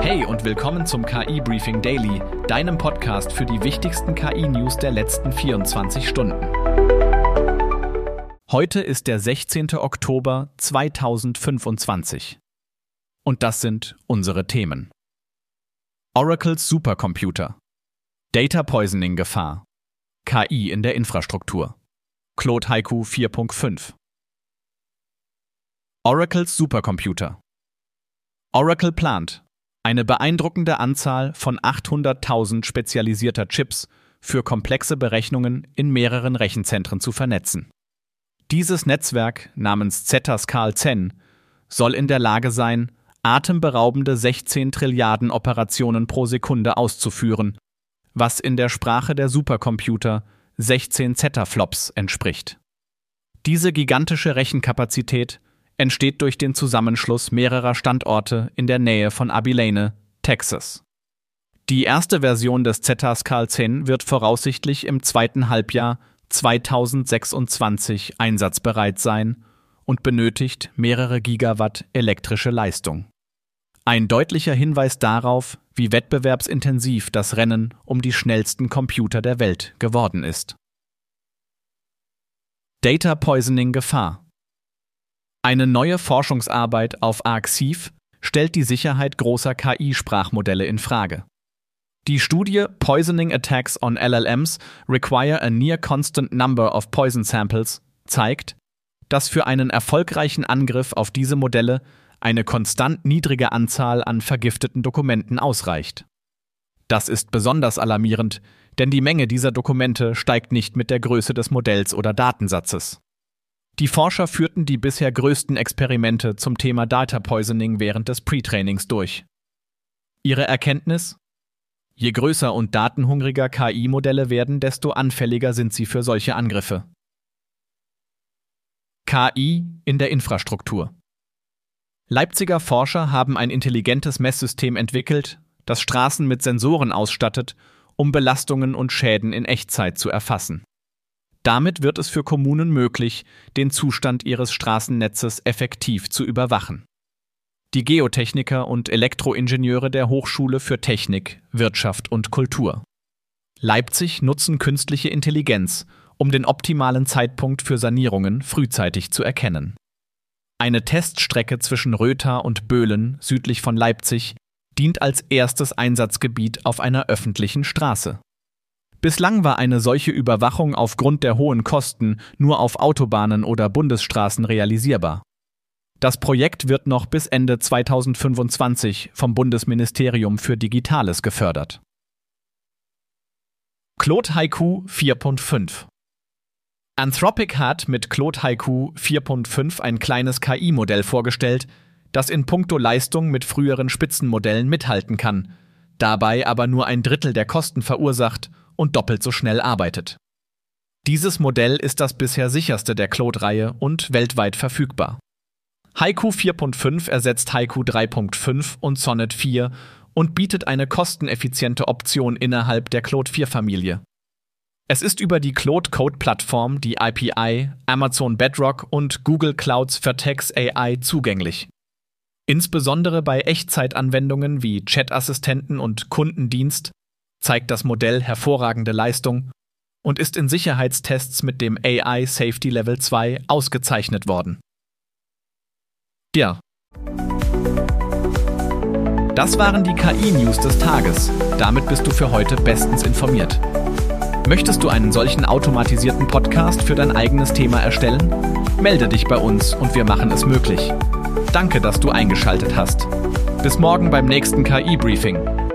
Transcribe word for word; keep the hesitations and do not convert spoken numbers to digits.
Hey und willkommen zum K I-Briefing Daily, deinem Podcast für die wichtigsten K I-News der letzten vierundzwanzig Stunden. Heute ist der sechzehnte Oktober zweitausendfünfundzwanzig. Und das sind unsere Themen. Oracles Supercomputer. Data Poisoning Gefahr. K I in der Infrastruktur. Claude Haiku vier Punkt fünf. Oracles Supercomputer. Oracle plant, eine beeindruckende Anzahl von achthunderttausend spezialisierter Chips für komplexe Berechnungen in mehreren Rechenzentren zu vernetzen. Dieses Netzwerk namens Zetascal zehn soll in der Lage sein, atemberaubende sechzehn Trilliarden Operationen pro Sekunde auszuführen, was in der Sprache der Supercomputer sechzehn Zettaflops entspricht. Diese gigantische Rechenkapazität entsteht durch den Zusammenschluss mehrerer Standorte in der Nähe von Abilene, Texas. Die erste Version des Zetascal zehn wird voraussichtlich im zweiten Halbjahr zweitausendsechsundzwanzig einsatzbereit sein und benötigt mehrere Gigawatt elektrische Leistung. Ein deutlicher Hinweis darauf, wie wettbewerbsintensiv das Rennen um die schnellsten Computer der Welt geworden ist. Data Poisoning Gefahr. Eine neue Forschungsarbeit auf Arxiv stellt die Sicherheit großer K I-Sprachmodelle in Frage. Die Studie Poisoning Attacks on L L Ms Require a Near Constant Number of Poison Samples zeigt, dass für einen erfolgreichen Angriff auf diese Modelle eine konstant niedrige Anzahl an vergifteten Dokumenten ausreicht. Das ist besonders alarmierend, denn die Menge dieser Dokumente steigt nicht mit der Größe des Modells oder Datensatzes. Die Forscher führten die bisher größten Experimente zum Thema Data Poisoning während des Pre-Trainings durch. Ihre Erkenntnis? Je größer und datenhungriger K I-Modelle werden, desto anfälliger sind sie für solche Angriffe. K I in der Infrastruktur. Leipziger Forscher haben ein intelligentes Messsystem entwickelt, das Straßen mit Sensoren ausstattet, um Belastungen und Schäden in Echtzeit zu erfassen. Damit wird es für Kommunen möglich, den Zustand ihres Straßennetzes effektiv zu überwachen. Die Geotechniker und Elektroingenieure der Hochschule für Technik, Wirtschaft und Kultur Leipzig nutzen künstliche Intelligenz, um den optimalen Zeitpunkt für Sanierungen frühzeitig zu erkennen. Eine Teststrecke zwischen Rötha und Böhlen südlich von Leipzig dient als erstes Einsatzgebiet auf einer öffentlichen Straße. Bislang war eine solche Überwachung aufgrund der hohen Kosten nur auf Autobahnen oder Bundesstraßen realisierbar. Das Projekt wird noch bis Ende zweitausendfünfundzwanzig vom Bundesministerium für Digitales gefördert. Claude Haiku vier Punkt fünf. Anthropic hat mit Claude Haiku vier Punkt fünf ein kleines K I-Modell vorgestellt, das in puncto Leistung mit früheren Spitzenmodellen mithalten kann, dabei aber nur ein Drittel der Kosten verursacht und doppelt so schnell arbeitet. Dieses Modell ist das bisher sicherste der Claude-Reihe und weltweit verfügbar. Haiku vier Punkt fünf ersetzt Haiku drei Punkt fünf und Sonnet vier und bietet eine kosteneffiziente Option innerhalb der Claude vier Familie. Es ist über die Claude Code-Plattform, die I P I, Amazon Bedrock und Google Clouds Vertex A I zugänglich. Insbesondere bei Echtzeitanwendungen wie Chat-Assistenten und Kundendienst zeigt das Modell hervorragende Leistung und ist in Sicherheitstests mit dem A I Safety Level zwei ausgezeichnet worden. Ja. Das waren die K I-News des Tages. Damit bist du für heute bestens informiert. Möchtest du einen solchen automatisierten Podcast für dein eigenes Thema erstellen? Melde dich bei uns und wir machen es möglich. Danke, dass du eingeschaltet hast. Bis morgen beim nächsten K I-Briefing.